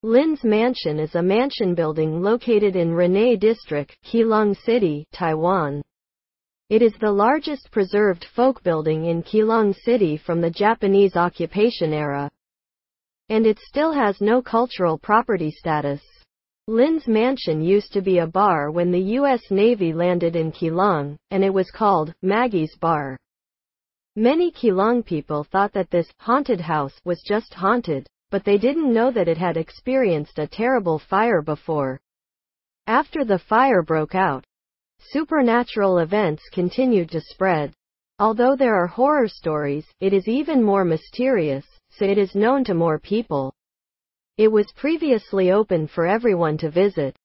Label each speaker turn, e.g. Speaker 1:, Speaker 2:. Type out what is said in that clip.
Speaker 1: Lin's Mansion is a mansion building located in Renei District, Keelung City, Taiwan. It is the largest preserved folk building in Keelung City from the Japanese occupation era. And it still has no cultural property status. Lin's Mansion used to be a bar when the U.S. Navy landed in Keelung, and it was called Maggie's Bar. Many Keelung people thought that this haunted house was just haunted, but they didn't know that it had experienced a terrible fire before. After the fire broke out, supernatural events continued to spread. Although there are horror stories, it is even more mysterious, so it is known to more people. It was previously open for everyone to visit.